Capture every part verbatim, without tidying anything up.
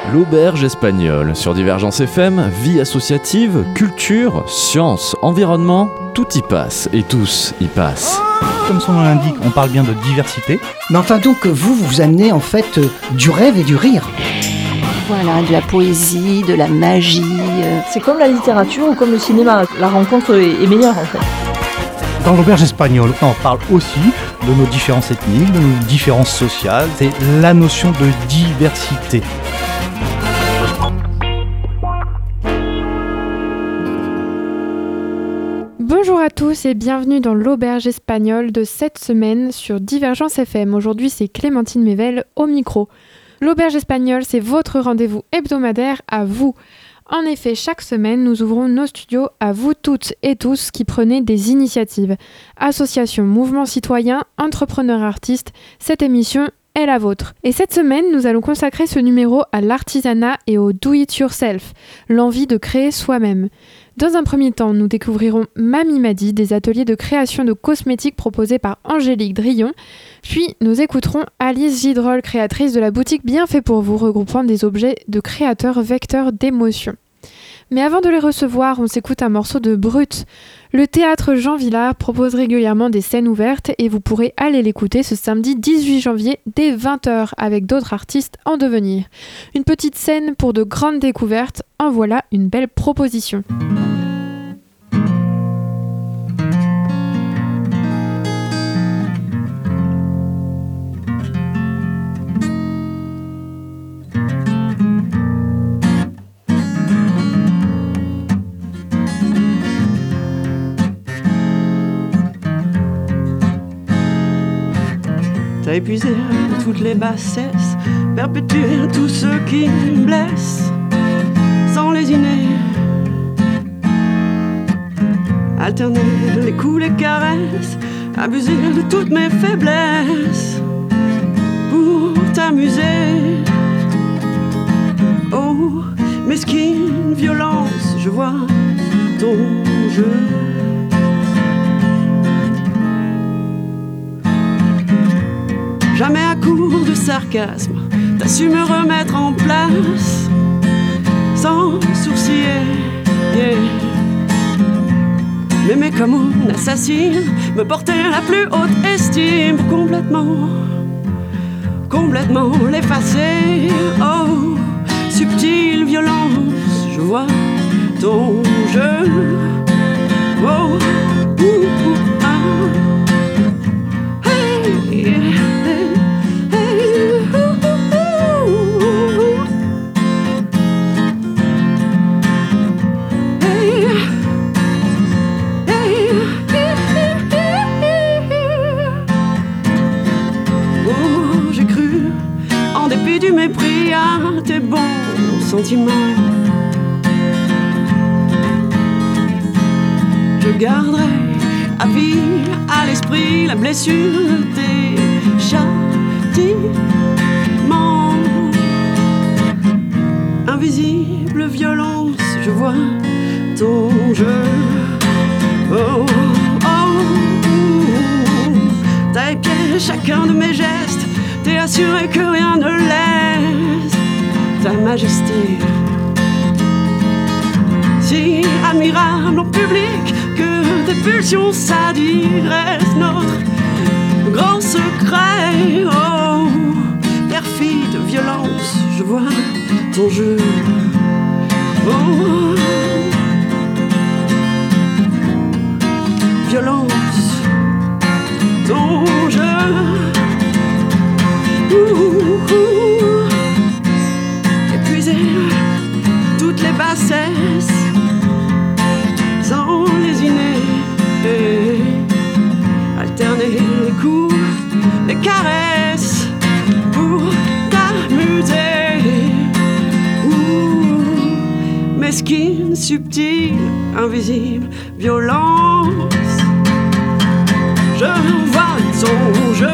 L'auberge espagnole sur Divergence F M, vie associative, culture, science, environnement, tout y passe et tous y passent. Comme son nom l'indique, on parle bien de diversité. Mais enfin donc vous, vous amenez en fait euh, du rêve et du rire. Voilà, de la poésie, de la magie. euh. C'est comme la littérature ou comme le cinéma, la rencontre est, est meilleure en fait. Dans l'auberge espagnole, on parle aussi de nos différences ethniques, de nos différences sociales. C'est la notion de diversité. Bonjour à tous et bienvenue dans l'auberge espagnole de cette semaine sur Divergence F M. Aujourd'hui, c'est Clémentine Mével au micro. L'auberge espagnole, c'est votre rendez-vous hebdomadaire à vous. En effet, chaque semaine, nous ouvrons nos studios à vous toutes et tous qui prenez des initiatives. Associations, mouvements citoyens, entrepreneurs artistes, cette émission est la vôtre. Et cette semaine, nous allons consacrer ce numéro à l'artisanat et au do-it-yourself, l'envie de créer soi-même. Dans un premier temps, nous découvrirons Mamie Madi, des ateliers de création de cosmétiques proposés par Angélique Drillon. Puis, nous écouterons Alice Gidrol, créatrice de la boutique Bien fait pour vous, regroupant des objets de créateurs vecteurs d'émotions. Mais avant de les recevoir, on s'écoute un morceau de Brut. Le théâtre Jean Vilar propose régulièrement des scènes ouvertes et vous pourrez aller l'écouter ce samedi dix-huit janvier dès vingt heures avec d'autres artistes en devenir. Une petite scène pour de grandes découvertes, en voilà une belle proposition. T'as épuisé toutes les bassesses, perpétué tout ce qui me blesse, sans lésiner, alterner les coups, les caresses, abuser de toutes mes faiblesses, pour t'amuser. Oh, mesquine violence, je vois ton jeu. Jamais à court de sarcasme, t'as su me remettre en place, sans sourciller, yeah. M'aimer comme une assassine, me porter la plus haute estime, pour complètement, complètement l'effacer. Oh, subtile violence, je vois ton jeu. Oh, ouh, ouh, ah. Hey, du mépris à tes bons sentiments. Je garderai à vie, à l'esprit, la blessure de tes châtiments. Invisible violence, je vois ton jeu. Oh, oh, oh. T'as épié chacun de mes gestes, t'es assuré que rien ne laisse ta majesté. Si admirable en public que tes pulsions sadiques restent notre grand secret. Oh, perfide violence, je vois ton jeu. Oh, violence, ton jeu. Ouh, ouh, épuiser toutes les bassesses, sans lésiner, alterner les coups, les caresses, pour t'amuser. Ouh, mesquine, subtile, invisible, violence, je vois ton jeu.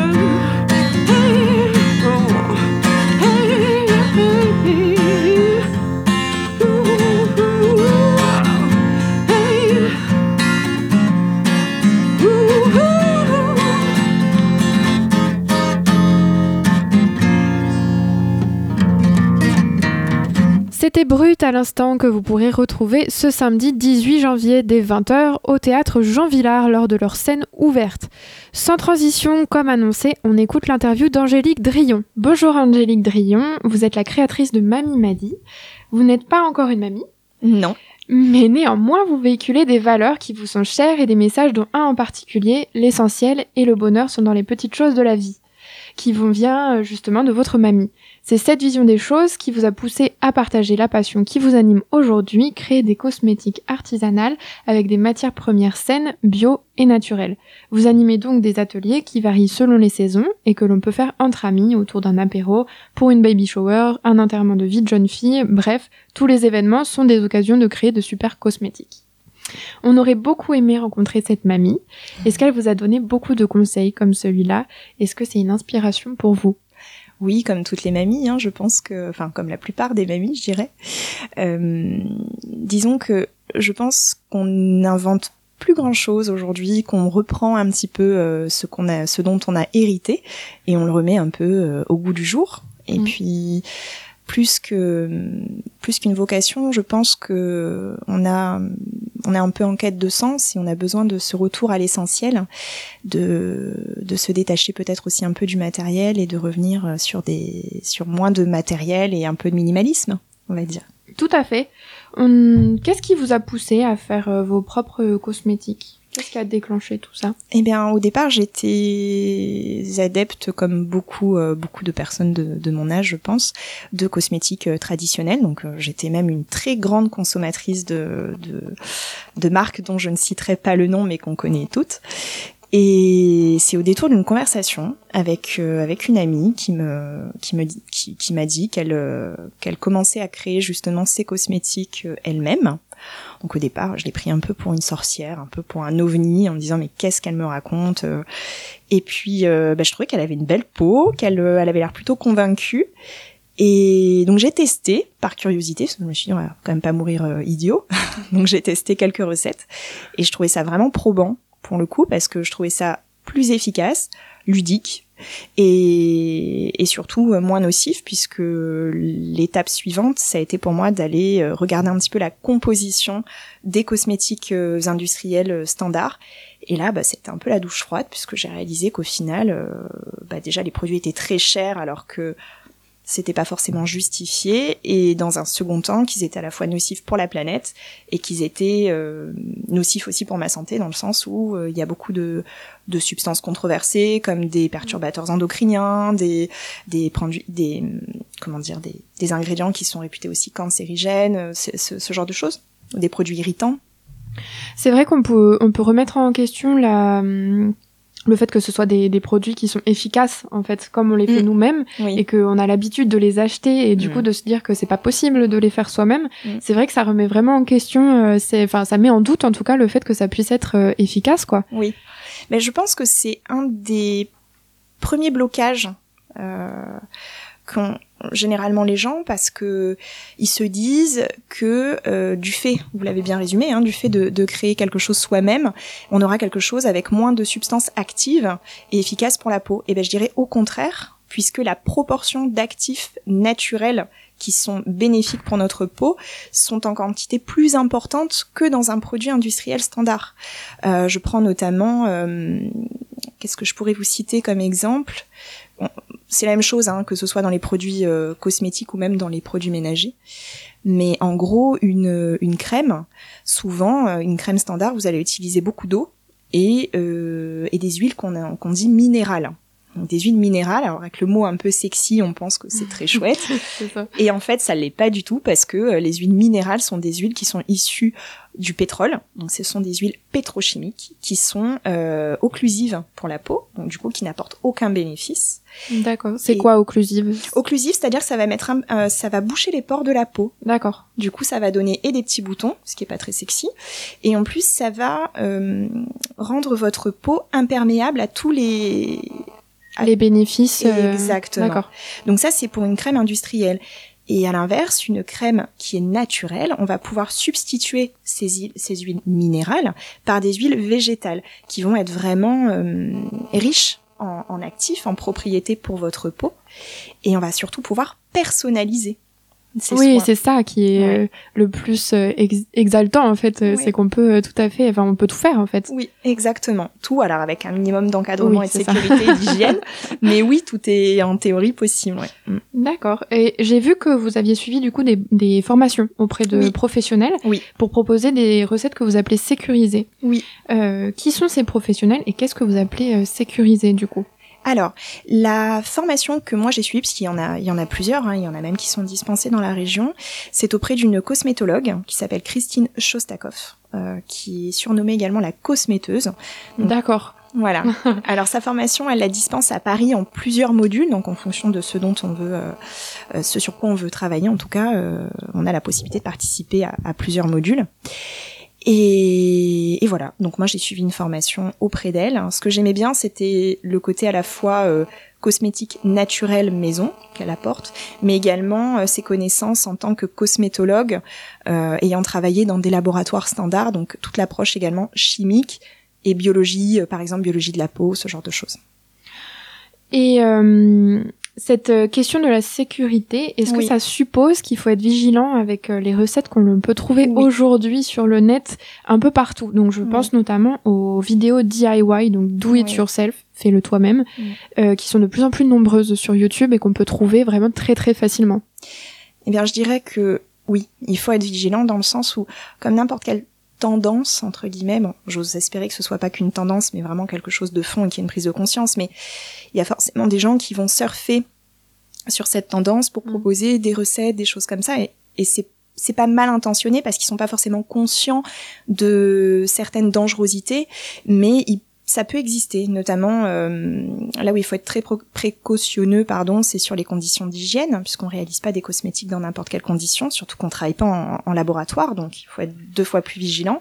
C'était Brut à l'instant que vous pourrez retrouver ce samedi dix-huit janvier dès vingt heures au théâtre Jean Vilar lors de leur scène ouverte. Sans transition, comme annoncé, on écoute l'interview d'Angélique Drillon. Bonjour Angélique Drillon, vous êtes la créatrice de Mamie m'a dit. Vous n'êtes pas encore une mamie ? Non. Mais néanmoins, vous véhiculez des valeurs qui vous sont chères et des messages dont un en particulier, l'essentiel et le bonheur sont dans les petites choses de la vie, qui vont bien justement de votre mamie. C'est cette vision des choses qui vous a poussé à partager la passion qui vous anime aujourd'hui, créer des cosmétiques artisanales avec des matières premières saines, bio et naturelles. Vous animez donc des ateliers qui varient selon les saisons et que l'on peut faire entre amis autour d'un apéro, pour une baby shower, un enterrement de vie de jeune fille, bref, tous les événements sont des occasions de créer de super cosmétiques. On aurait beaucoup aimé rencontrer cette mamie. Est-ce qu'elle vous a donné beaucoup de conseils comme celui-là ? Est-ce que c'est une inspiration pour vous ? Oui, comme toutes les mamies, hein, je pense que, enfin, comme la plupart des mamies, je dirais. Euh, disons que je pense qu'on n'invente plus grand-chose aujourd'hui, qu'on reprend un petit peu euh, ce qu'on a, ce dont on a hérité, et on le remet un peu euh, au goût du jour. Et mmh. puis, plus que, plus qu'une vocation, je pense que on a, on est un peu en quête de sens et on a besoin de ce retour à l'essentiel, de, de se détacher peut-être aussi un peu du matériel et de revenir sur des, sur moins de matériel et un peu de minimalisme, on va dire. Tout à fait. Hum, qu'est-ce qui vous a poussé à faire euh, vos propres cosmétiques ? Qu'est-ce qui a déclenché tout ça ? Eh bien, au départ, j'étais adepte, comme beaucoup, euh, beaucoup de personnes de, de mon âge, je pense, de cosmétiques euh, traditionnels. Donc, euh, j'étais même une très grande consommatrice de, de, de marques dont je ne citerai pas le nom, mais qu'on connaît toutes. Et c'est au détour d'une conversation avec euh, avec une amie qui me qui me dit, qui, qui m'a dit qu'elle euh, qu'elle commençait à créer justement ses cosmétiques euh, elle-même. Donc au départ, je l'ai pris un peu pour une sorcière, un peu pour un ovni, en me disant mais qu'est-ce qu'elle me raconte ? Et puis euh, bah, je trouvais qu'elle avait une belle peau, qu'elle euh, elle avait l'air plutôt convaincue. Et donc j'ai testé par curiosité, parce que je me suis dit on va quand même pas mourir euh, idiot. Donc j'ai testé quelques recettes et je trouvais ça vraiment probant pour le coup, parce que je trouvais ça plus efficace, ludique, et, et surtout euh, moins nocif, puisque l'étape suivante, ça a été pour moi d'aller euh, regarder un petit peu la composition des cosmétiques euh, industriels euh, standards. Et là, bah, c'était un peu la douche froide, puisque j'ai réalisé qu'au final, euh, bah, déjà les produits étaient très chers, alors que c'était pas forcément justifié, et dans un second temps qu'ils étaient à la fois nocifs pour la planète et qu'ils étaient euh, nocifs aussi pour ma santé, dans le sens où il euh, y a beaucoup de de substances controversées comme des perturbateurs endocriniens, des des produits des comment dire des des ingrédients qui sont réputés aussi cancérigènes, ce, ce, ce genre de choses, des produits irritants. C'est vrai qu'on peut on peut remettre en question la le fait que ce soit des, des produits qui sont efficaces, en fait, comme on les fait mmh. nous-mêmes, oui. et qu'on a l'habitude de les acheter, et du mmh. coup de se dire que c'est pas possible de les faire soi-même, mmh. c'est vrai que ça remet vraiment en question, euh, c'est, enfin, ça met en doute, en tout cas, le fait que ça puisse être euh, efficace, quoi. Oui. Mais je pense que c'est un des premiers blocages euh, qu'ont généralement les gens, parce que ils se disent que euh, du fait, vous l'avez bien résumé, hein, du fait de, de créer quelque chose soi-même, on aura quelque chose avec moins de substances actives et efficaces pour la peau. Et ben je dirais au contraire, puisque la proportion d'actifs naturels qui sont bénéfiques pour notre peau sont en quantité plus importante que dans un produit industriel standard. Euh, je prends notamment, euh, qu'est-ce que je pourrais vous citer comme exemple ? Bon, c'est la même chose, hein, que ce soit dans les produits euh, cosmétiques ou même dans les produits ménagers. Mais en gros, une, une crème, souvent, euh, une crème standard, vous allez utiliser beaucoup d'eau et, euh, et des huiles qu'on, a, qu'on dit minérales. Donc des huiles minérales, alors avec le mot un peu sexy, on pense que c'est très chouette. C'est ça. Et en fait, ça l'est pas du tout, parce que euh, les huiles minérales sont des huiles qui sont issues du pétrole. Donc ce sont des huiles pétrochimiques qui sont euh, occlusives pour la peau, donc du coup qui n'apportent aucun bénéfice. D'accord. C'est et quoi occlusive ? Occlusive, c'est-à-dire que ça va mettre un, euh, ça va boucher les pores de la peau. D'accord. Du coup, ça va donner et des petits boutons, ce qui est pas très sexy, et en plus ça va euh, rendre votre peau imperméable à tous les les bénéfices. Euh... Exactement. D'accord. Donc ça, c'est pour une crème industrielle. Et à l'inverse, une crème qui est naturelle, on va pouvoir substituer ces, huiles, ces huiles minérales par des huiles végétales qui vont être vraiment euh, riches en, en actifs, en propriétés pour votre peau. Et on va surtout pouvoir personnaliser C'est oui, soit... c'est ça qui est Ouais. euh, le plus euh, ex- exaltant en fait, euh, Ouais. c'est qu'on peut euh, tout à fait, enfin on peut tout faire en fait. Oui, exactement. Tout, alors avec un minimum d'encadrement Oui, et de c'est ça. sécurité et d'hygiène. Mais oui, tout est en théorie possible. Ouais. Mm. D'accord. Et j'ai vu que vous aviez suivi du coup des, des formations auprès de Oui. professionnels Oui. pour proposer des recettes que vous appelez sécurisées. Oui. Euh, qui sont ces professionnels et qu'est-ce que vous appelez euh, sécurisé du coup? Alors, la formation que moi j'ai suivie, parce qu'il y en a, il y en a plusieurs, hein, il y en a même qui sont dispensées dans la région, c'est auprès d'une cosmétologue qui s'appelle Christine Shostakov, euh, qui est surnommée également la cosméteuse. Donc, D'accord. Voilà. Alors sa formation, elle la dispense à Paris en plusieurs modules, donc en fonction de ce dont on veut, euh, euh, ce sur quoi on veut travailler. En tout cas, euh, on a la possibilité de participer à, à plusieurs modules. Et, et voilà. Donc moi j'ai suivi une formation auprès d'elle. Ce que j'aimais bien, c'était le côté à la fois euh, cosmétique naturel maison qu'elle apporte, mais également euh, ses connaissances en tant que cosmétologue, euh, ayant travaillé dans des laboratoires standards, donc toute l'approche également chimique et biologie, euh, par exemple biologie de la peau, ce genre de choses. Et euh, cette euh, question de la sécurité, est-ce Oui. que ça suppose qu'il faut être vigilant avec euh, les recettes qu'on peut trouver Oui. aujourd'hui sur le net un peu partout? Donc je Oui. pense notamment aux vidéos D I Y, donc Do It Oui. Yourself, fais-le toi-même, Oui. euh, qui sont de plus en plus nombreuses sur YouTube et qu'on peut trouver vraiment très très facilement. Eh bien, je dirais que oui, il faut être vigilant dans le sens où, comme n'importe quelle tendance, entre guillemets, bon, j'ose espérer que ce soit pas qu'une tendance, mais vraiment quelque chose de fond et qu'il y ait une prise de conscience, mais il y a forcément des gens qui vont surfer sur cette tendance pour proposer des recettes, des choses comme ça, et, et c'est c'est pas mal intentionné parce qu'ils sont pas forcément conscients de certaines dangerosités, mais ils ça peut exister, notamment euh, là où il faut être très pro- précautionneux, pardon, c'est sur les conditions d'hygiène, puisqu'on réalise pas des cosmétiques dans n'importe quelle condition, surtout qu'on travaille pas en, en laboratoire, donc il faut être deux fois plus vigilant.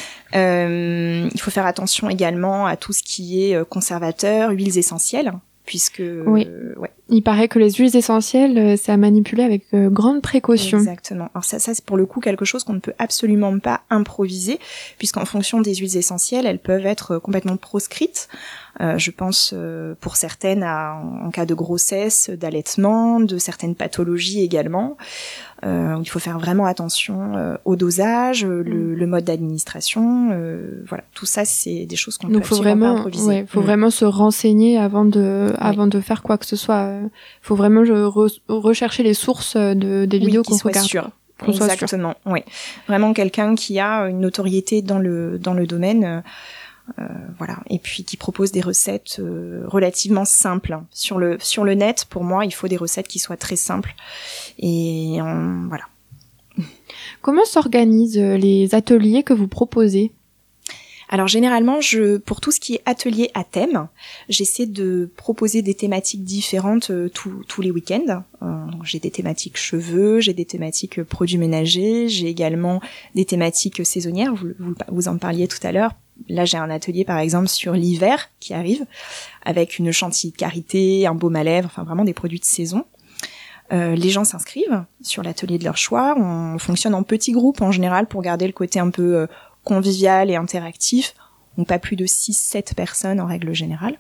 Euh, il faut faire attention également à tout ce qui est conservateur, huiles essentielles, puisque Oui. euh, ouais. Il paraît que les huiles essentielles, euh, c'est à manipuler avec euh, grande précaution. Exactement. Alors ça, ça c'est pour le coup quelque chose qu'on ne peut absolument pas improviser, puisqu'en fonction des huiles essentielles, elles peuvent être complètement proscrites. Euh, je pense euh, pour certaines à, en, en cas de grossesse, d'allaitement, de certaines pathologies également. Euh, il faut faire vraiment attention euh, au dosage, euh, le, le mode d'administration. Euh, voilà, tout ça c'est des choses qu'on peut Donc faut absolument vraiment, pas improviser. ouais, faut Mm. vraiment se renseigner avant de, Oui. avant de faire quoi que ce soit. Euh, Faut vraiment je, re- rechercher les sources de, des Oui, vidéos qu'il qu'on soit regarde. sûr. Qu'on soit sûr. Exactement, oui. Vraiment quelqu'un qui a une notoriété dans le dans le domaine, euh, euh, voilà, et puis qui propose des recettes euh, relativement simples. Sur le sur le net, pour moi, il faut des recettes qui soient très simples et on, voilà. Comment s'organisent euh, les ateliers que vous proposez? Alors généralement, je, pour tout ce qui est atelier à thème, j'essaie de proposer des thématiques différentes euh, tous tous les week-ends. Euh, donc j'ai des thématiques cheveux, j'ai des thématiques euh, produits ménagers, j'ai également des thématiques euh, saisonnières. Vous, vous, vous en parliez tout à l'heure. Là, j'ai un atelier par exemple sur l'hiver qui arrive, avec une chantilly de karité, un baume à lèvres, enfin vraiment des produits de saison. Euh, les gens s'inscrivent sur l'atelier de leur choix. On fonctionne en petits groupes en général pour garder le côté un peu euh, convivial et interactif, donc pas plus de six sept personnes en règle générale.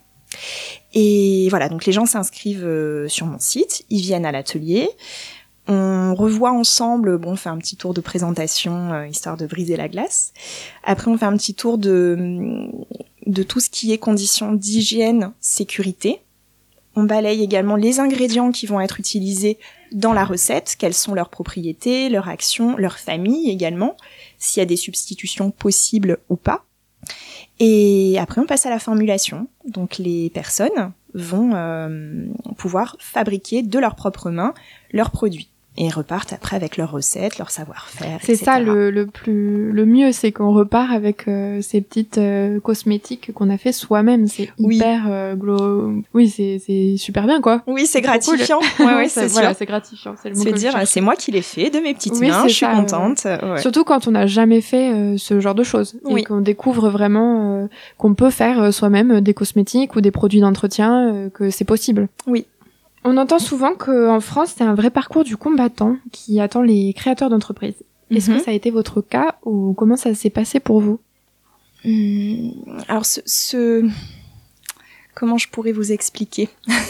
Et voilà, donc les gens s'inscrivent euh, sur mon site, ils viennent à l'atelier, on revoit ensemble, bon, on fait un petit tour de présentation, euh, histoire de briser la glace. Après, on fait un petit tour de, de tout ce qui est conditions d'hygiène, sécurité. On balaye également les ingrédients qui vont être utilisés dans la recette, quelles sont leurs propriétés, leurs actions, leur famille également, s'il y a des substitutions possibles ou pas. Et après, on passe à la formulation. Donc, les personnes vont euh, pouvoir fabriquer de leurs propres mains leurs produits. Et repartent après avec leurs recettes, leur savoir-faire, C'est et cetera. ça le, le plus le mieux, c'est qu'on repart avec euh, ces petites euh, cosmétiques qu'on a fait soi-même. C'est Oui. hyper euh, glow. Oui, c'est c'est super bien quoi. Oui, c'est trop cool. gratifiant. Ouais, ouais, Ça- c'est voilà, sûr. c'est gratifiant. C'est le mot Se que je dire, cherche. c'est moi qui l'ai fait de mes petites Oui, mains, c'est je suis ça, contente. Ouais. Surtout quand on n'a jamais fait euh, ce genre de choses Oui. et qu'on découvre vraiment euh, qu'on peut faire euh, soi-même des cosmétiques ou des produits d'entretien, euh, que c'est possible. Oui. On entend souvent qu'en France, c'est un vrai parcours du combattant qui attend les créateurs d'entreprises. Est-ce Mhm. que ça a été votre cas ou comment ça s'est passé pour vous? Hum, alors, ce, ce... Comment je pourrais vous expliquer ?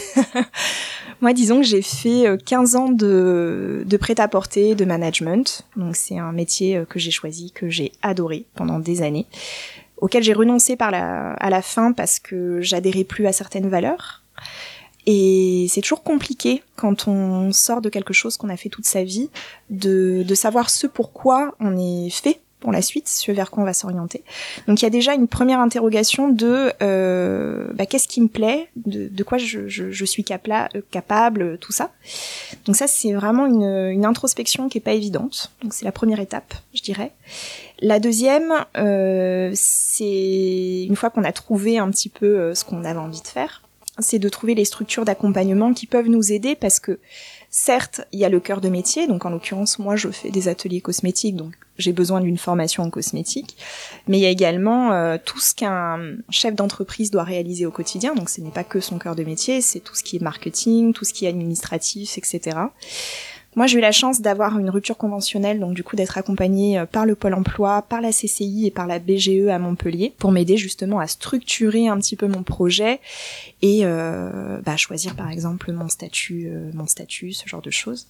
Moi, disons que j'ai fait quinze ans de, de prêt-à-porter, de management. Donc, c'est un métier que j'ai choisi, que j'ai adoré pendant des années, auquel j'ai renoncé par la, à la fin parce que j'adhérais plus à certaines valeurs. Et c'est toujours compliqué quand on sort de quelque chose qu'on a fait toute sa vie, de, de savoir ce pourquoi on est fait pour la suite, ce vers quoi on va s'orienter. Donc il y a déjà une première interrogation de euh, bah, qu'est-ce qui me plaît, de, de quoi je, je, je suis capla, euh, capable, tout ça. Donc ça c'est vraiment une, une introspection qui est pas évidente. Donc c'est la première étape, je dirais. La deuxième, euh, c'est une fois qu'on a trouvé un petit peu euh, ce qu'on avait envie de faire, c'est de trouver les structures d'accompagnement qui peuvent nous aider parce que certes, il y a le cœur de métier, donc en l'occurrence, moi je fais des ateliers cosmétiques, donc j'ai besoin d'une formation en cosmétique, mais il y a également euh, tout ce qu'un chef d'entreprise doit réaliser au quotidien, donc ce n'est pas que son cœur de métier, c'est tout ce qui est marketing, tout ce qui est administratif, et cetera. Moi, j'ai eu la chance d'avoir une rupture conventionnelle, donc du coup d'être accompagnée par le Pôle emploi, par la C C I et par la B G E à Montpellier pour m'aider justement à structurer un petit peu mon projet et euh, bah, choisir par exemple mon statut, euh, mon statut, ce genre de choses.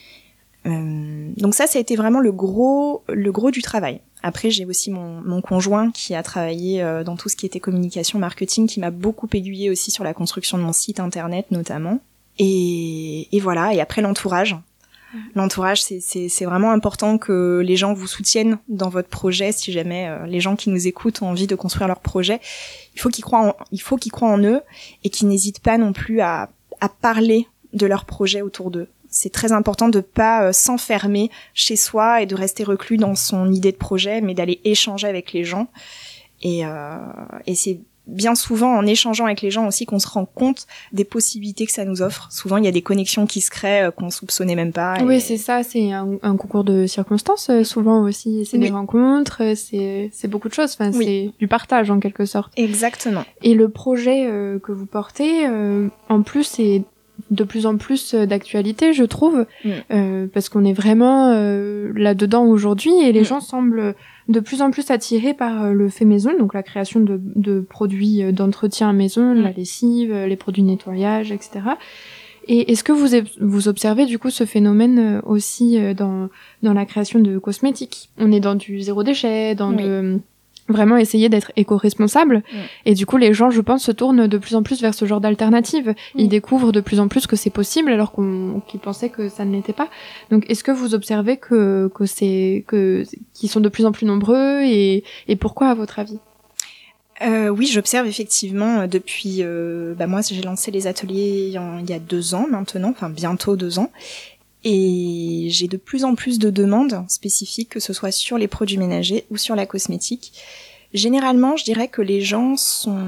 Euh, donc ça, ça a été vraiment le gros, le gros du travail. Après, j'ai aussi mon, mon conjoint qui a travaillé euh, dans tout ce qui était communication, marketing, qui m'a beaucoup aiguillé aussi sur la construction de mon site internet notamment. Et, et voilà. Et après l'entourage. L'entourage, c'est, c'est, c'est vraiment important que les gens vous soutiennent dans votre projet. Si jamais euh, les gens qui nous écoutent ont envie de construire leur projet, il faut qu'ils croient en, il faut qu'ils croient en eux et qu'ils n'hésitent pas non plus à, à parler de leur projet autour d'eux. C'est très important de pas euh, s'enfermer chez soi et de rester reclus dans son idée de projet, mais d'aller échanger avec les gens. Et, euh, et c'est bien souvent en échangeant avec les gens aussi qu'on se rend compte des possibilités que ça nous offre. Souvent, il y a des connexions qui se créent euh, qu'on soupçonnait même pas. Et... Oui, c'est ça, c'est un, un concours de circonstances, euh, souvent aussi. C'est oui. Des rencontres, c'est, c'est beaucoup de choses. Enfin, oui. C'est du partage, en quelque sorte. Exactement. Et le projet euh, que vous portez, euh, en plus, c'est de plus en plus d'actualité, je trouve, mm. euh, parce qu'on est vraiment euh, là-dedans aujourd'hui et les mm. gens semblent de plus en plus attirés par le fait maison, donc la création de, de produits d'entretien à maison, mm. la lessive, les produits de nettoyage, et cetera. Et est-ce que vous, vous observez du coup ce phénomène aussi dans, dans la création de cosmétiques ? On est dans du zéro déchet, dans oui. de... vraiment essayer d'être éco-responsable. Mmh. Et du coup, les gens, je pense, se tournent de plus en plus vers ce genre d'alternative. Mmh. Ils découvrent de plus en plus que c'est possible alors qu'on, qu'ils pensaient que ça ne l'était pas. Donc, est-ce que vous observez que, que c'est, que, qu'ils sont de plus en plus nombreux et, et pourquoi, à votre avis ? Euh, oui, j'observe effectivement depuis, euh, bah moi, j'ai lancé les ateliers en, il y a deux ans maintenant, enfin, bientôt deux ans. Et j'ai de plus en plus de demandes spécifiques, que ce soit sur les produits ménagers ou sur la cosmétique. Généralement, je dirais que les gens sont...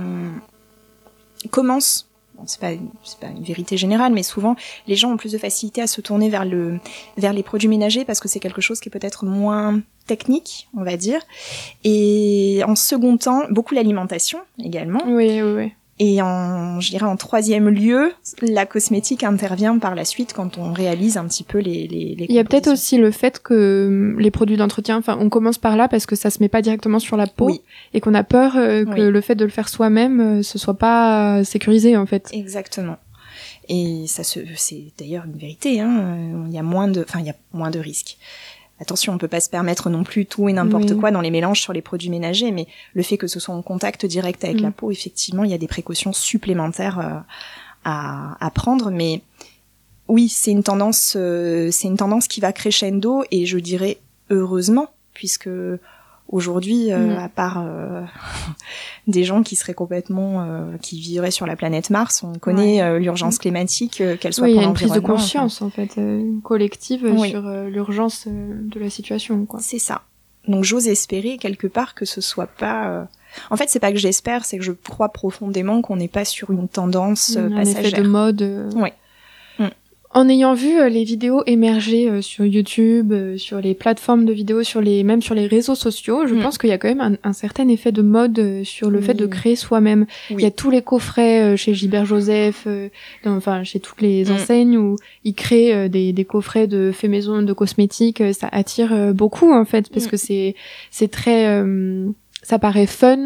commencent, bon, c'est pas, c'est pas une vérité générale, mais souvent, les gens ont plus de facilité à se tourner vers le, vers les produits ménagers parce que c'est quelque chose qui est peut-être moins technique, on va dire. Et en second temps, beaucoup l'alimentation également. Oui, oui, oui. Et en, je dirais en troisième lieu, la cosmétique intervient par la suite quand on réalise un petit peu les, les, les Il y a peut-être aussi le fait que les produits d'entretien, enfin, on commence par là parce que ça se met pas directement sur la peau. Oui. Et qu'on a peur euh, que oui. le fait de le faire soi-même, euh, ce soit pas sécurisé, en fait. Exactement. Et ça se, c'est d'ailleurs une vérité, hein. Il y a moins de, enfin, il y a moins de risques. Attention, on peut pas se permettre non plus tout et n'importe oui. quoi dans les mélanges sur les produits ménagers, mais le fait que ce soit en contact direct avec mmh. la peau, effectivement, il y a des précautions supplémentaires euh, à, à prendre. Mais oui, c'est une tendance, euh, c'est une tendance qui va crescendo et je dirais heureusement, puisque aujourd'hui, euh, mmh. à part euh, des gens qui seraient complètement, euh, qui vivraient sur la planète Mars, on connaît ouais. euh, l'urgence climatique, euh, qu'elle soit oui, pour l'environnement. Oui, il y a une prise de conscience enfin. en fait, euh, collective oui. sur euh, l'urgence euh, de la situation, quoi. C'est ça. Donc j'ose espérer quelque part que ce soit pas. Euh... En fait, c'est pas que j'espère, c'est que je crois profondément qu'on n'est pas sur une tendance euh, un passagère. Effet de mode. Euh... Oui. En ayant vu euh, les vidéos émerger euh, sur YouTube, euh, sur les plateformes de vidéos, sur les même sur les réseaux sociaux, je mm. pense qu'il y a quand même un, un certain effet de mode euh, sur le oui. fait de créer soi-même. Oui. Il y a tous les coffrets euh, chez Gilbert Joseph, euh, dans, enfin chez toutes les mm. enseignes où ils créent euh, des, des coffrets de faits maison, de cosmétiques. Euh, ça attire euh, beaucoup en fait parce mm. que c'est c'est très, euh, ça paraît fun.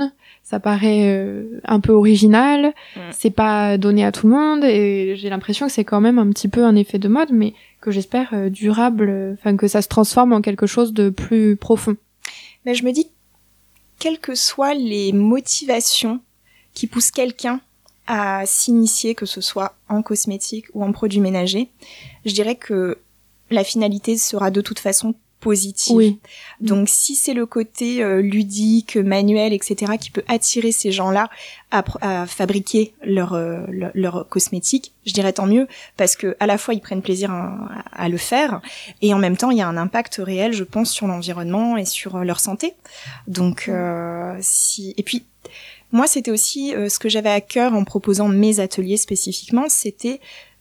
ça paraît euh, un peu original, Mm. c'est pas donné à tout le monde, et j'ai l'impression que c'est quand même un petit peu un effet de mode, mais que j'espère euh, durable, enfin euh, que ça se transforme en quelque chose de plus profond. Mais je me dis, quelles que soient les motivations qui poussent quelqu'un à s'initier, que ce soit en cosmétique ou en produits ménagers, je dirais que la finalité sera de toute façon positive. Oui. Donc si c'est le côté euh, ludique, manuel, et cetera qui peut attirer ces gens-là à, pr- à fabriquer leur, euh, leur leur cosmétique, je dirais tant mieux, parce que à la fois ils prennent plaisir à, à le faire, et en même temps il y a un impact réel, je pense, sur l'environnement et sur euh, leur santé. Donc euh, si et puis moi c'était aussi euh, ce que j'avais à cœur en proposant mes ateliers spécifiquement, c'était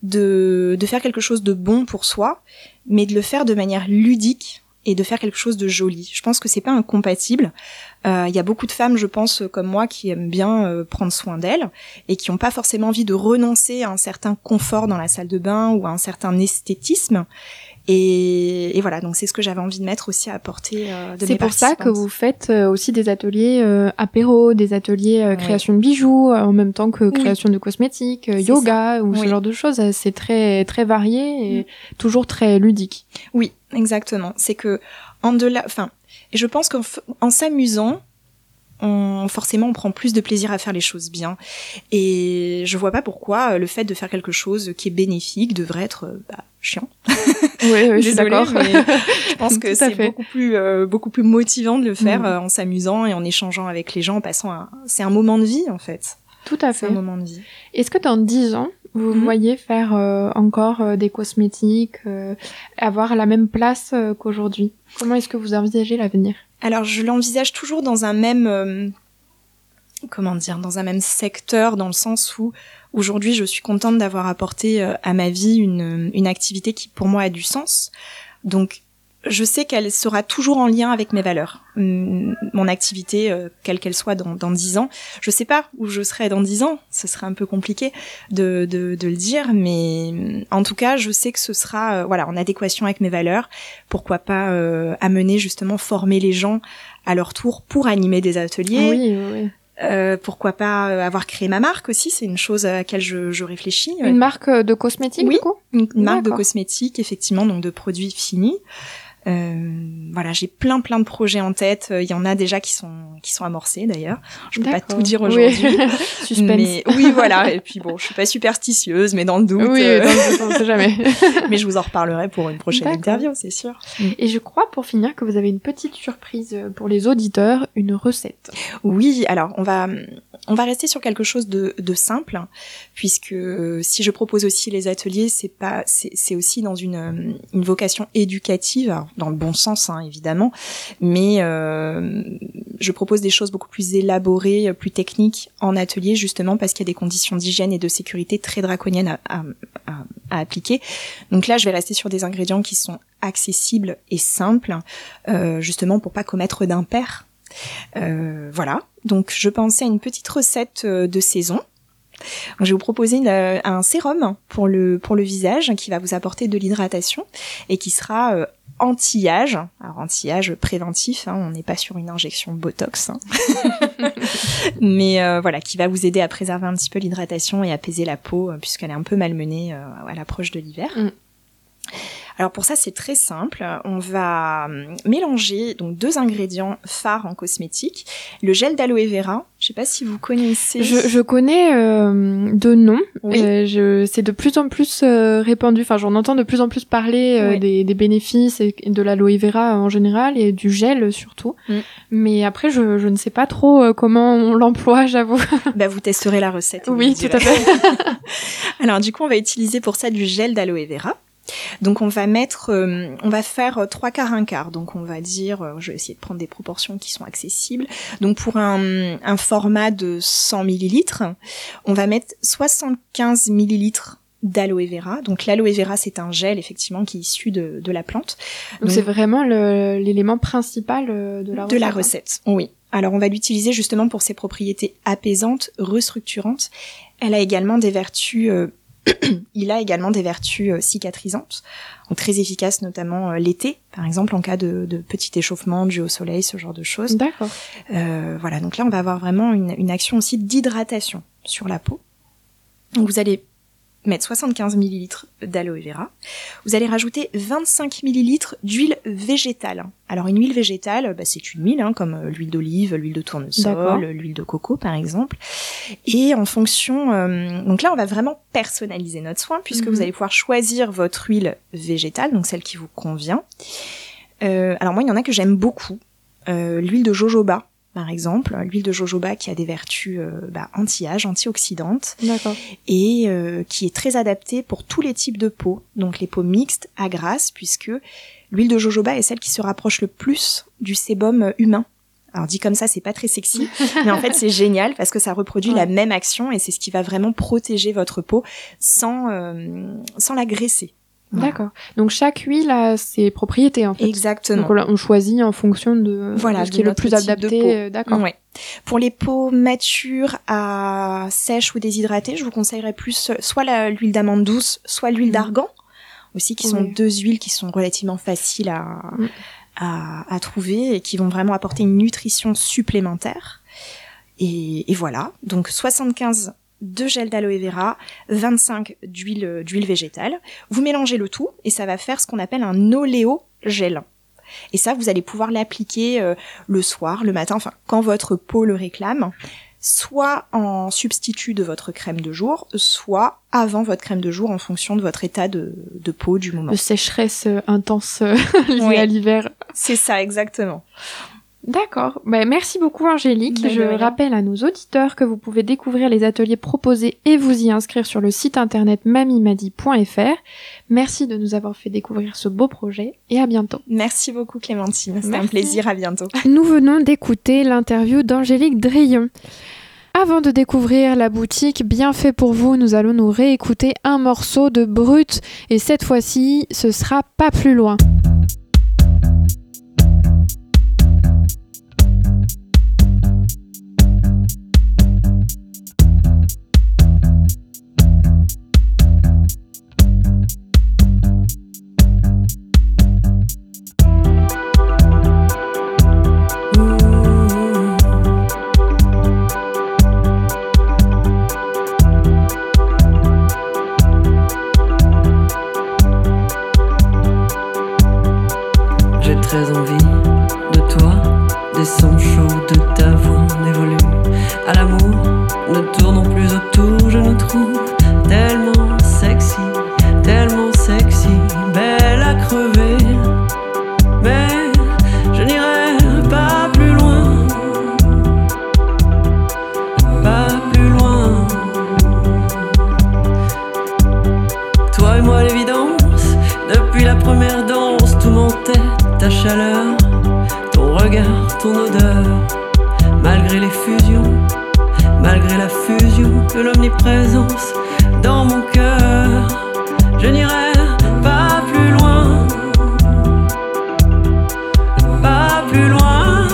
de de faire quelque chose de bon pour soi, mais de le faire de manière ludique et de faire quelque chose de joli. Je pense que c'est pas incompatible. Il euh, y a beaucoup de femmes, je pense, comme moi, qui aiment bien euh, prendre soin d'elles et qui n'ont pas forcément envie de renoncer à un certain confort dans la salle de bain ou à un certain esthétisme. Et, et voilà, donc c'est ce que j'avais envie de mettre aussi à apporter euh, de mes C'est pour ça que participantes. vous faites euh, aussi des ateliers euh, apéro, des ateliers euh, Ouais. création de bijoux, euh, en même temps que création de cosmétiques, euh, C'est yoga ou ce Oui. genre de choses. Euh, C'est très très varié et toujours très ludique. Oui, exactement. C'est que en delà, enfin, et je pense qu'en f- en s'amusant, on forcément on prend plus de plaisir à faire les choses bien. Et je vois pas pourquoi euh, le fait de faire quelque chose qui est bénéfique devrait être euh, bah, chiant. Oui, oui, je suis Désolée, d'accord. mais je pense que Tout à c'est fait. beaucoup plus euh, beaucoup plus motivant de le faire Mm. euh, en s'amusant et en échangeant avec les gens, en passant un... c'est un moment de vie en fait. Tout à C'est fait. un moment de vie. Est-ce que dans dix ans, vous Mhm. voyez faire euh, encore euh, des cosmétiques, euh, avoir la même place euh, qu'aujourd'hui? Comment est-ce que vous envisagez l'avenir? Alors je l'envisage toujours dans un même euh, comment dire, dans un même secteur, dans le sens où aujourd'hui je suis contente d'avoir apporté euh, à ma vie une une activité qui pour moi a du sens. Donc je sais qu'elle sera toujours en lien avec mes valeurs. Hum, Mon activité, euh, quelle qu'elle soit dans dans dix ans, je sais pas où je serai dans dix ans. Ce serait un peu compliqué de de de le dire, mais hum, en tout cas, je sais que ce sera euh, voilà en adéquation avec mes valeurs. Pourquoi pas euh, amener justement former les gens à leur tour pour animer des ateliers. Oui, oui, oui. Euh, pourquoi pas euh, avoir créé ma marque aussi, c'est une chose à laquelle je, je réfléchis. Une marque euh, de cosmétiques, Oui. du coup? Une marque de D'accord. cosmétiques, effectivement, donc de produits finis. Euh, voilà, j'ai plein plein de projets en tête. Il y en a déjà qui sont qui sont amorcés d'ailleurs. Je peux pas D'accord. tout dire Oui. aujourd'hui. Suspense. Mais oui, voilà. Et puis bon, je suis pas superstitieuse, mais dans le doute. Oui, euh, dans le doute, on sait jamais. mais je vous en reparlerai pour une prochaine D'accord. interview, c'est sûr. Et je crois, pour finir, que vous avez une petite surprise pour les auditeurs, une recette. Oui, alors on va on va rester sur quelque chose de, de simple, puisque euh, si je propose aussi les ateliers, c'est pas c'est, c'est aussi dans une euh, une vocation éducative, alors, dans le bon sens hein, évidemment, mais euh, je propose des choses beaucoup plus élaborées, plus techniques en atelier, justement parce qu'il y a des conditions d'hygiène et de sécurité très draconiennes à, à, à, à appliquer. Donc là, je vais rester sur des ingrédients qui sont accessibles et simples, euh, justement pour pas commettre d'impairs. Euh, voilà, donc je pensais à une petite recette euh, de saison. Donc, je vais vous proposer une, euh, un sérum pour le pour le visage qui va vous apporter de l'hydratation et qui sera euh, anti-âge. Alors anti-âge préventif, hein, on n'est pas sur une injection Botox, hein. mais euh, voilà, qui va vous aider à préserver un petit peu l'hydratation et apaiser la peau euh, puisqu'elle est un peu malmenée euh, à l'approche de l'hiver. Mm. Alors pour ça c'est très simple, on va mélanger donc deux ingrédients phares en cosmétique, le gel d'aloe vera, je sais pas si vous connaissez. Je, je connais euh, de nom. Oui. Euh, je, c'est de plus en plus euh, répandu. Enfin, j'en entends de plus en plus parler euh, Oui. des, des bénéfices et de l'aloe vera en général et du gel surtout. Mm. Mais après, je, je ne sais pas trop euh, comment on l'emploie, j'avoue. Bah vous testerez la recette. et vous Oui, me tout direz. à fait. Alors du coup on va utiliser pour ça du gel d'aloe vera. Donc on va mettre, euh, on va faire euh, trois quarts, un quart. Donc on va dire, euh, je vais essayer de prendre des proportions qui sont accessibles. Donc pour un, un format de cent millilitres, on va mettre soixante-quinze millilitres d'aloe vera. Donc l'aloe vera c'est un gel effectivement qui est issu de, de la plante. Donc, c'est vraiment le, l'élément principal euh, de la recette. de la hein. recette, oui. Alors on va l'utiliser justement pour ses propriétés apaisantes, restructurantes. Elle a également des vertus euh, Il a également des vertus euh, cicatrisantes, donc très efficaces notamment euh, l'été, par exemple en cas de, de petit échauffement dû au soleil, ce genre de choses. D'accord. Euh, voilà, donc là on va avoir vraiment une, une action aussi d'hydratation sur la peau. Donc vous allez mettre soixante-quinze millilitres d'aloe vera. Vous allez rajouter vingt-cinq millilitres d'huile végétale. Alors une huile végétale, bah, c'est une huile, hein, comme euh, l'huile d'olive, l'huile de tournesol, D'accord. l'huile de coco par exemple. Et en fonction... Euh, donc là, on va vraiment personnaliser notre soin, puisque Mhm. vous allez pouvoir choisir votre huile végétale, donc celle qui vous convient. Euh, alors moi, il y en a que j'aime beaucoup. Euh, l'huile de jojoba, par exemple. L'huile de jojoba qui a des vertus euh, bah, anti-âge, antioxydantes, D'accord. et euh, qui est très adaptée pour tous les types de peau, donc les peaux mixtes à grasse, puisque l'huile de jojoba est celle qui se rapproche le plus du sébum humain. Alors dit comme ça, c'est pas très sexy, mais en fait c'est génial parce que ça reproduit Ouais. la même action et c'est ce qui va vraiment protéger votre peau sans euh, sans la graisser. Voilà. D'accord. Donc chaque huile a ses propriétés en fait. Exactement. Donc on, on choisit en fonction de, Voilà, de ce de qui est le notre plus type de adapté. peau. euh, D'accord. Ouais. Pour les peaux matures à sèches ou déshydratées, je vous conseillerais plus euh, soit la- l'huile d'amande douce, soit l'huile Mm. d'argan, aussi qui sont Oui. deux huiles qui sont relativement faciles à, Mm. à, à trouver et qui vont vraiment apporter une nutrition supplémentaire. Et, et voilà, donc soixante-quinze de gel d'aloe vera, vingt-cinq d'huile, d'huile végétale. Vous mélangez le tout et ça va faire ce qu'on appelle un oléogel. Et ça, vous allez pouvoir l'appliquer euh, le soir, le matin, enfin, quand votre peau le réclame, soit en substitut de votre crème de jour, soit avant votre crème de jour en fonction de votre état de, de peau du moment. De sécheresse euh, intense euh, liée Oui. à l'hiver. C'est ça, exactement. D'accord. Bah, merci beaucoup Angélique. Bah, de Je rien. rappelle à nos auditeurs que vous pouvez découvrir les ateliers proposés et vous y inscrire sur le site internet mamimadi point f r. Merci de nous avoir fait découvrir ce beau projet et à bientôt. Merci beaucoup Clémentine, c'était un Merci. plaisir, à bientôt. Nous venons d'écouter l'interview d'Angélique Drillon. Avant de découvrir la boutique Bien fait pour vous, nous allons nous réécouter un morceau de Brut et cette fois-ci, ce sera Pas plus loin. J'ai très envie de toi, des sons chauds de ta voix n'évoluent. À l'amour, ne tournons plus autour, je nous trouve tellement sexy, tellement sexy, belle à crever. Mais je n'irai pas plus loin, pas plus loin. Toi et moi l'évidence, depuis la première danse, tout mentait. Ta chaleur, ton regard, ton odeur. Malgré les fusions, malgré la fusion de l'omniprésence dans mon cœur, je n'irai pas plus loin, pas plus loin.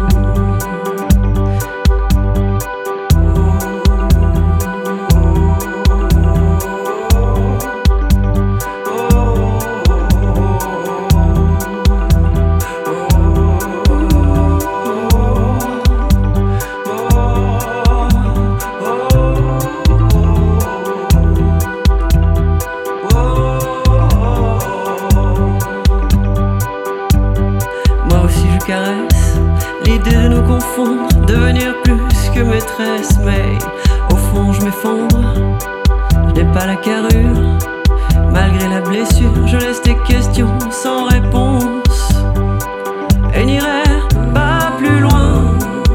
Moi aussi je caresse l'idée de nous confondre, devenir plus que maîtresse. Mais au fond je m'effondre, je n'ai pas la carrure. Malgré la blessure, je laisse tes questions sans réponse et n'irai pas plus loin.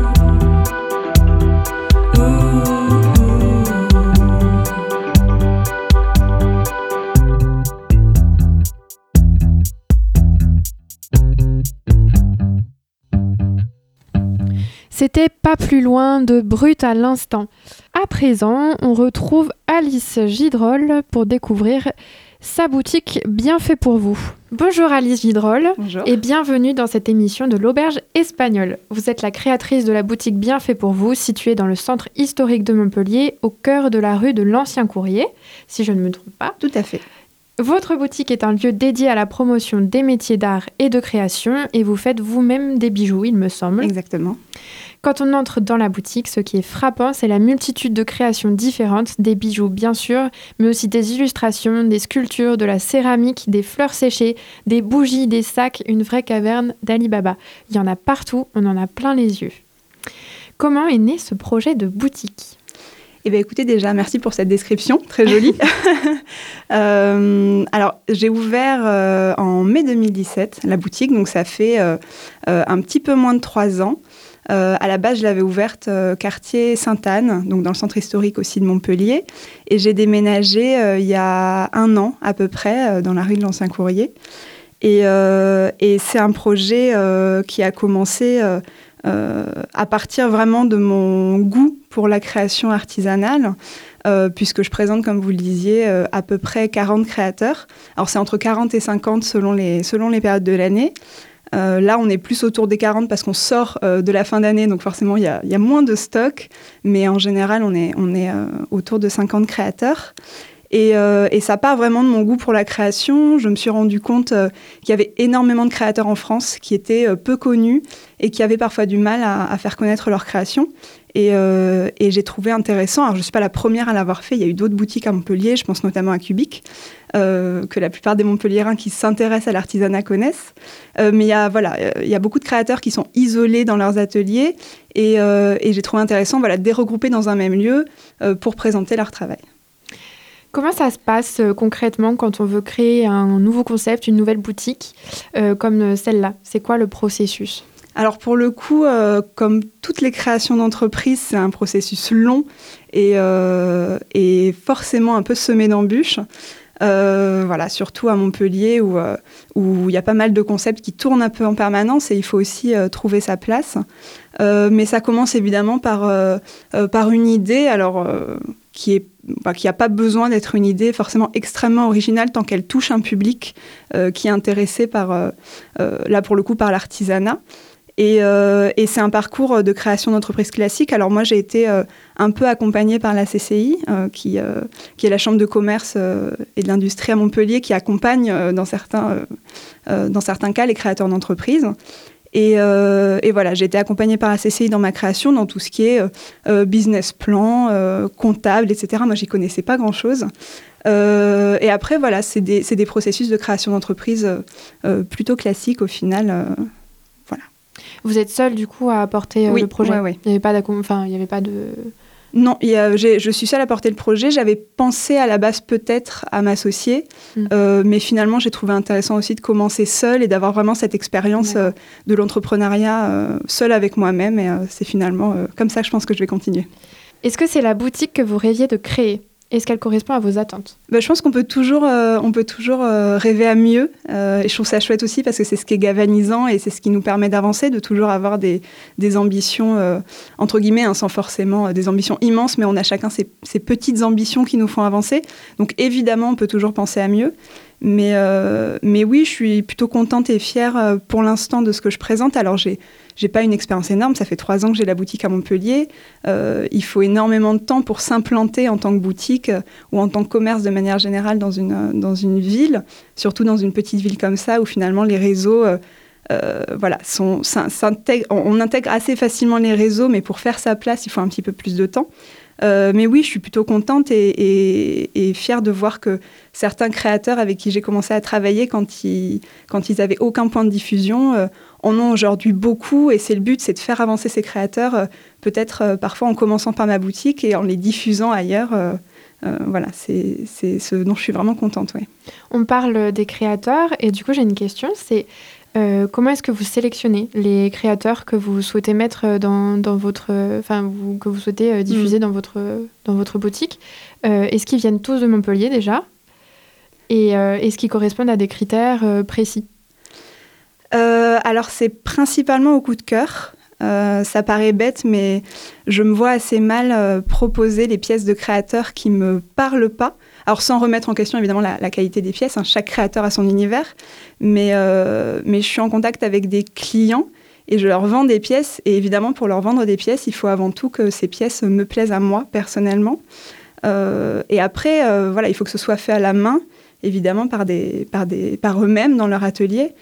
C'était Pas plus loin de Brut à l'instant. À présent, on retrouve Alice Gidrol pour découvrir sa boutique Bien fait pour vous. Bonjour Alice Vidrol. Bonjour. Et bienvenue dans cette émission de l'Auberge Espagnole. Vous êtes la créatrice de la boutique Bien fait pour vous, située dans le centre historique de Montpellier, au cœur de la rue de l'Ancien Courrier, si je ne me trompe pas. Tout à fait. Votre boutique est un lieu dédié à la promotion des métiers d'art et de création et vous faites vous-même des bijoux, il me semble. Exactement. Quand on entre dans la boutique, ce qui est frappant, c'est la multitude de créations différentes, des bijoux bien sûr, mais aussi des illustrations, des sculptures, de la céramique, des fleurs séchées, des bougies, des sacs, une vraie caverne d'Ali Baba. Il y en a partout, on en a plein les yeux. Comment est né ce projet de boutique ? Eh bien, écoutez, déjà, merci pour cette description, très jolie. euh, alors, j'ai ouvert euh, en mai deux mille dix-sept la boutique, donc ça fait euh, euh, un petit peu moins de trois ans. Euh, à la base, je l'avais ouverte euh, quartier Sainte-Anne, donc dans le centre historique aussi de Montpellier. Et j'ai déménagé euh, il y a un an à peu près, euh, dans la rue de l'Ancien Courrier. Et, euh, et c'est un projet euh, qui a commencé euh, euh, à partir vraiment de mon goût pour la création artisanale, euh, puisque je présente, comme vous le disiez, euh, à peu près quarante créateurs. Alors, c'est entre quarante et cinquante selon les, selon les périodes de l'année. Euh, là, on est plus autour des quarante parce qu'on sort euh, de la fin d'année, donc forcément, il y a, y a moins de stock. Mais en général, on est, on est euh, autour de cinquante créateurs. Et, euh, et ça part vraiment de mon goût pour la création. Je me suis rendu compte euh, qu'il y avait énormément de créateurs en France qui étaient euh, peu connus et qui avaient parfois du mal à, à faire connaître leur création. Et, euh, et j'ai trouvé intéressant, alors je ne suis pas la première à l'avoir fait, il y a eu d'autres boutiques à Montpellier, je pense notamment à Cubic, euh, que la plupart des Montpelliérains qui s'intéressent à l'artisanat connaissent. Euh, mais il y a, voilà, il y a beaucoup de créateurs qui sont isolés dans leurs ateliers et, euh, et j'ai trouvé intéressant voilà, de les regrouper dans un même lieu euh, pour présenter leur travail. Comment ça se passe euh, concrètement quand on veut créer un nouveau concept, une nouvelle boutique euh, comme celle-là ? C'est quoi le processus ? Alors pour le coup, euh, comme toutes les créations d'entreprise, c'est un processus long et, euh, et forcément un peu semé d'embûches. Euh, voilà, surtout à Montpellier où euh, où il y a pas mal de concepts qui tournent un peu en permanence et il faut aussi euh, trouver sa place. Euh, mais ça commence évidemment par euh, euh, par une idée, alors euh, qui est bah, qui n'a pas besoin d'être une idée forcément extrêmement originale tant qu'elle touche un public euh, qui est intéressé par euh, euh, là pour le coup par l'artisanat. Et, euh, et c'est un parcours de création d'entreprise classique. Alors moi, j'ai été euh, un peu accompagnée par la C C I, euh, qui, euh, qui est la Chambre de commerce euh, et de l'industrie à Montpellier, qui accompagne euh, dans, certains, euh, euh, dans certains cas les créateurs d'entreprises. Et, euh, et voilà, j'ai été accompagnée par la C C I dans ma création, dans tout ce qui est euh, business plan, euh, comptable, et cetera. Moi, j'y connaissais pas grand-chose. Euh, et après, voilà, c'est des, c'est des processus de création d'entreprise euh, plutôt classiques au final. Euh, Vous êtes seule, du coup, à porter euh, oui, le projet. Ouais, ouais. Il n'y avait pas d'accom- enfin, il y avait pas de... Non, il y a, j'ai, je suis seule à porter le projet. J'avais pensé à la base peut-être à m'associer, mmh. euh, mais finalement, j'ai trouvé intéressant aussi de commencer seule et d'avoir vraiment cette expérience euh, de l'entrepreneuriat euh, seule avec moi-même. Et euh, c'est finalement euh, comme ça que je pense que je vais continuer. Est-ce que c'est la boutique que vous rêviez de créer ? Est-ce qu'elle correspond à vos attentes ? Ben, je pense qu'on peut toujours, euh, on peut toujours euh, rêver à mieux. Euh, et je trouve ça chouette aussi parce que c'est ce qui est galvanisant et c'est ce qui nous permet d'avancer, de toujours avoir des, des ambitions, euh, entre guillemets, hein, sans forcément euh, des ambitions immenses, mais on a chacun ces, ces petites ambitions qui nous font avancer. Donc évidemment, on peut toujours penser à mieux. Mais, euh, mais oui, je suis plutôt contente et fière euh, pour l'instant de ce que je présente. Alors, j'ai j'ai pas une expérience énorme. Ça fait trois ans que j'ai la boutique à Montpellier. Euh, il faut énormément de temps pour s'implanter en tant que boutique euh, ou en tant que commerce de manière générale dans une, euh, dans une ville, surtout dans une petite ville comme ça où finalement les réseaux... Euh, Euh, voilà, sont, s'intègre, on intègre assez facilement les réseaux, mais pour faire sa place, il faut un petit peu plus de temps. Euh, mais oui, je suis plutôt contente et, et, et fière de voir que certains créateurs avec qui j'ai commencé à travailler quand ils, quand ils avaient aucun point de diffusion euh, en ont aujourd'hui beaucoup. Et c'est le but, c'est de faire avancer ces créateurs, euh, peut-être euh, parfois en commençant par ma boutique et en les diffusant ailleurs. Euh, Euh, voilà, c'est, c'est ce dont je suis vraiment contente. Ouais. On parle des créateurs et du coup j'ai une question, c'est euh, comment est-ce que vous sélectionnez les créateurs que vous souhaitez mettre dans, dans votre, enfin vous, que vous souhaitez euh, diffuser mmh. dans votre dans votre boutique euh, Est-ce qu'ils viennent tous de Montpellier déjà et euh, est-ce qu'ils correspondent à des critères euh, précis euh, Alors c'est principalement au coup de cœur. Euh, ça paraît bête, mais je me vois assez mal euh, proposer les pièces de créateurs qui ne me parlent pas. alors sans remettre en question évidemment la, la qualité des pièces, hein, chaque créateur a son univers, mais, euh, mais je suis en contact avec des clients et je leur vends des pièces. Et évidemment, pour leur vendre des pièces, il faut avant tout que ces pièces me plaisent à moi personnellement. Euh, et après, euh, voilà, il faut que ce soit fait à la main, évidemment par, des, par, des, par eux-mêmes dans leur atelier.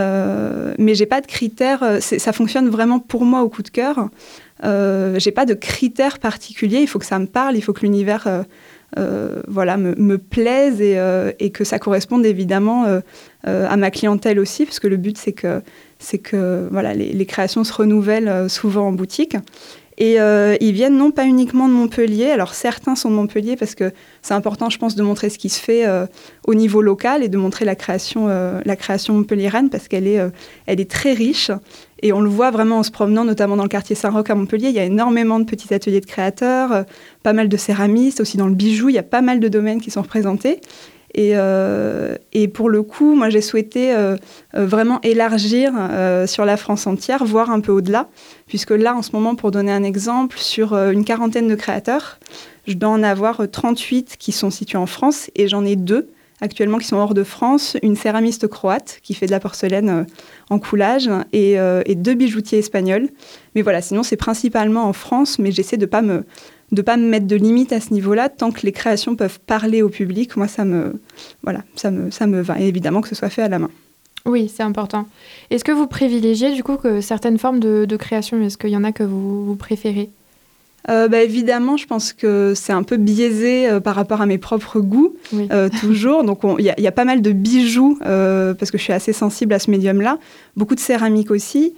Euh, mais j'ai pas de critères, c'est, ça fonctionne vraiment pour moi au coup de cœur. Euh, j'ai pas de critères particuliers, il faut que ça me parle, il faut que l'univers euh, euh, voilà, me, me plaise et, euh, et que ça corresponde évidemment euh, euh, à ma clientèle aussi, parce que le but c'est que, c'est que voilà, les, les créations se renouvellent euh, souvent en boutique. Et euh, ils viennent non pas uniquement de Montpellier, alors certains sont de Montpellier parce que c'est important, je pense, de montrer ce qui se fait euh, au niveau local et de montrer la création, euh, la création montpelliéraine parce qu'elle est, euh, elle est très riche et on le voit vraiment en se promenant, notamment dans le quartier Saint-Roch à Montpellier. Il y a énormément de petits ateliers de créateurs, euh, pas mal de céramistes, aussi dans le bijou, il y a pas mal de domaines qui sont représentés. Et, euh, et pour le coup, moi, j'ai souhaité euh, euh, vraiment élargir euh, sur la France entière, voire un peu au-delà, puisque là, en ce moment, pour donner un exemple, sur euh, une quarantaine de créateurs, je dois en avoir trente-huit qui sont situés en France, et j'en ai deux actuellement qui sont hors de France, une céramiste croate qui fait de la porcelaine euh, en coulage, et, euh, et deux bijoutiers espagnols. Mais voilà, sinon, c'est principalement en France, mais j'essaie de pas me... de ne pas me mettre de limite à ce niveau-là, tant que les créations peuvent parler au public, moi, ça me, voilà, ça me, ça me va. Et évidemment que ce soit fait à la main. Oui, c'est important. Est-ce que vous privilégiez, du coup, que certaines formes de, de création? Est-ce qu'il y en a que vous, vous préférez? Euh, bah, évidemment, je pense que c'est un peu biaisé euh, par rapport à mes propres goûts, oui. euh, toujours. Donc, il y, y a pas mal de bijoux, euh, parce que je suis assez sensible à ce médium-là. Beaucoup de céramique aussi.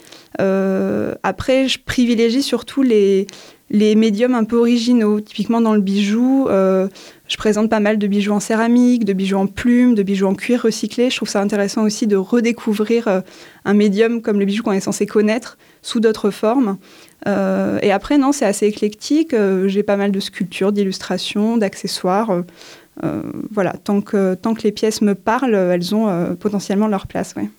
Euh, après, je privilégie surtout les... les médiums un peu originaux, typiquement dans le bijou, euh, je présente pas mal de bijoux en céramique, de bijoux en plumes, de bijoux en cuir recyclé. Je trouve ça intéressant aussi de redécouvrir euh, un médium comme le bijou qu'on est censé connaître sous d'autres formes. Euh, et après, non, c'est assez éclectique. Euh, j'ai pas mal de sculptures, d'illustrations, d'accessoires. Euh, euh, voilà, tant que, tant que les pièces me parlent, elles ont euh, potentiellement leur place, ouais.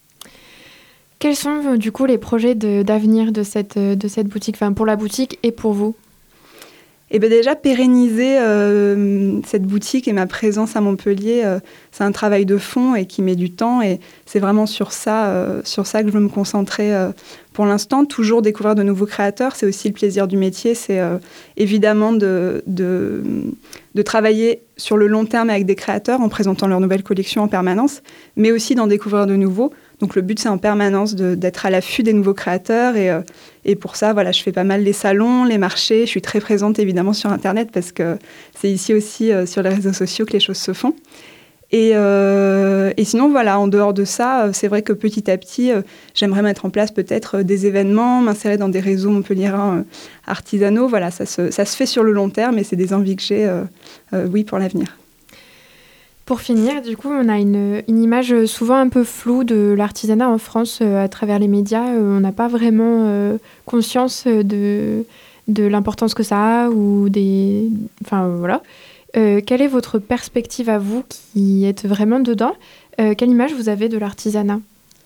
Quels sont du coup les projets de, d'avenir de cette, de cette boutique, enfin pour la boutique et pour vous? Eh bien déjà, pérenniser euh, cette boutique et ma présence à Montpellier, euh, c'est un travail de fond et qui met du temps. Et c'est vraiment sur ça, euh, sur ça que je veux me concentrer euh, pour l'instant. Toujours découvrir de nouveaux créateurs, c'est aussi le plaisir du métier. C'est euh, évidemment de, de, de travailler sur le long terme avec des créateurs en présentant leurs nouvelles collections en permanence, mais aussi d'en découvrir de nouveaux. Donc le but, c'est en permanence de, d'être à l'affût des nouveaux créateurs. Et, euh, et pour ça, voilà, je fais pas mal les salons, les marchés. Je suis très présente, évidemment, sur Internet parce que c'est ici aussi, euh, sur les réseaux sociaux, que les choses se font. Et, euh, et sinon, voilà, en dehors de ça, c'est vrai que petit à petit, euh, j'aimerais mettre en place peut-être des événements, m'insérer dans des réseaux montpelliérains euh, artisanaux. Voilà, ça se, ça se fait sur le long terme et c'est des envies que j'ai, euh, euh, oui, pour l'avenir. Pour finir, du coup, on a une, une image souvent un peu floue de l'artisanat en France euh, à travers les médias. Euh, on n'a pas vraiment euh, conscience de, de l'importance que ça a ou des... Enfin, euh, voilà. Euh, quelle est votre perspective à vous qui êtes vraiment dedans? euh, Quelle image vous avez de l'artisanat?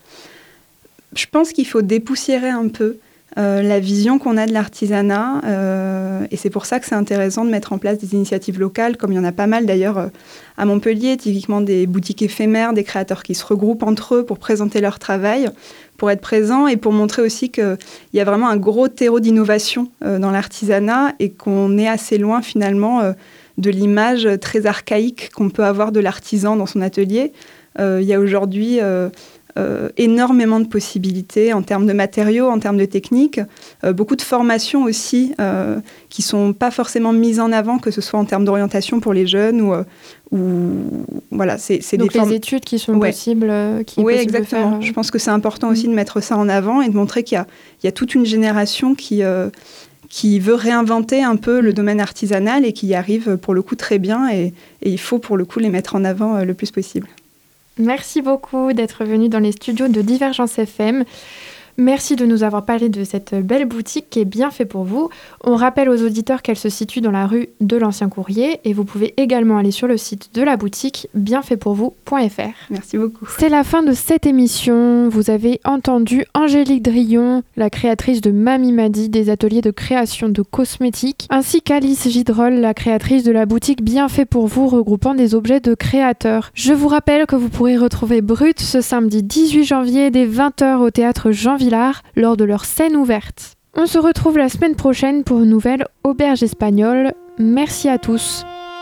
Je pense qu'il faut dépoussiérer un peu Euh, la vision qu'on a de l'artisanat, euh, et c'est pour ça que c'est intéressant de mettre en place des initiatives locales, comme il y en a pas mal d'ailleurs euh, à Montpellier, typiquement des boutiques éphémères, des créateurs qui se regroupent entre eux pour présenter leur travail, pour être présents et pour montrer aussi qu'il y a vraiment un gros terreau d'innovation euh, dans l'artisanat et qu'on est assez loin finalement euh, de l'image très archaïque qu'on peut avoir de l'artisan dans son atelier. Euh, il y a aujourd'hui... Euh, Euh, énormément de possibilités en termes de matériaux, en termes de techniques, euh, beaucoup de formations aussi euh, qui ne sont pas forcément mises en avant, que ce soit en termes d'orientation pour les jeunes ou... Euh, ou voilà, c'est, c'est Donc des les formes... études qui sont ouais. possibles, euh, qui est Oui, possible exactement. de faire. Je pense que c'est important aussi mmh. de mettre ça en avant et de montrer qu'il y a, il y a toute une génération qui... Euh, qui veut réinventer un peu le domaine artisanal et qui y arrive pour le coup très bien et, et il faut pour le coup les mettre en avant euh, le plus possible. Merci beaucoup d'être venu dans les studios de Divergence F M. Merci de nous avoir parlé de cette belle boutique qui est bien fait pour vous. On rappelle aux auditeurs qu'elle se situe dans la rue de l'Ancien Courrier et vous pouvez également aller sur le site de la boutique bienfaitpourvous point f r. Merci beaucoup. C'est la fin de cette émission. Vous avez entendu Angélique Drillon, la créatrice de Mamie Madi, des ateliers de création de cosmétiques, ainsi qu'Alice Gidrol, la créatrice de la boutique Bien fait pour vous, regroupant des objets de créateurs. Je vous rappelle que vous pourrez retrouver Brut ce samedi dix-huit janvier dès vingt heures au théâtre Jean Villard lors de leur scène ouverte. On se retrouve la semaine prochaine pour une nouvelle auberge espagnole. Merci à tous.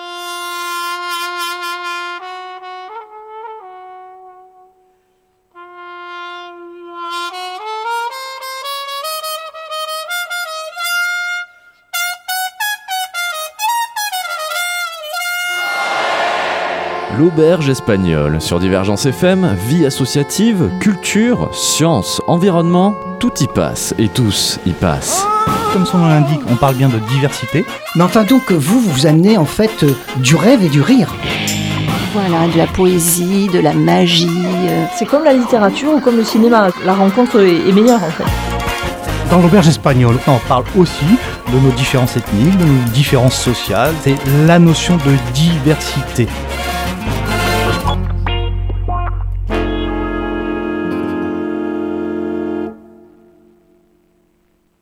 L'auberge espagnole sur Divergence F M, vie associative, culture, sciences, environnement, tout y passe et tous y passent. Comme son nom l'indique, on parle bien de diversité. Mais enfin donc, vous, vous amenez en fait euh, du rêve et du rire. Voilà, de la poésie, de la magie. euh. C'est comme la littérature ou comme le cinéma, la rencontre est est meilleure en fait. Dans l'auberge espagnole, on parle aussi de nos différences ethniques, de nos différences sociales. C'est la notion de diversité.